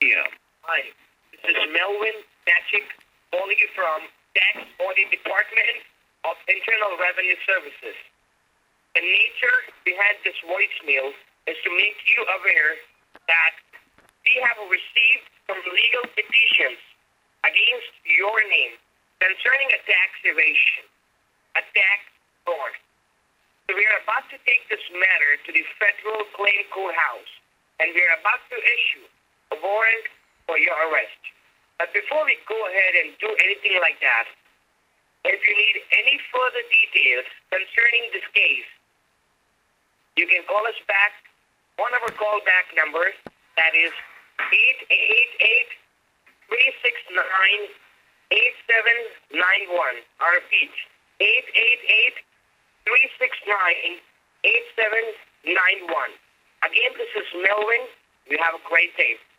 p.m. Hi, this is Melvin Patrick calling you from Tax Audit Department of Internal Revenue Services. The nature behind this voicemail is to make you aware that we have received some legal petitions against your name concerning a tax evasion, a tax fraud. So we are about to take this matter to the Federal Claim Courthouse, and we are about to issue a warrant for your arrest. But before we go ahead and do anything like that, if you need any further details concerning this case, you can call us back on our callback number, that is 888-369-8791. I repeat, 888-369-8791. Again, this is Melvin. You have a great day.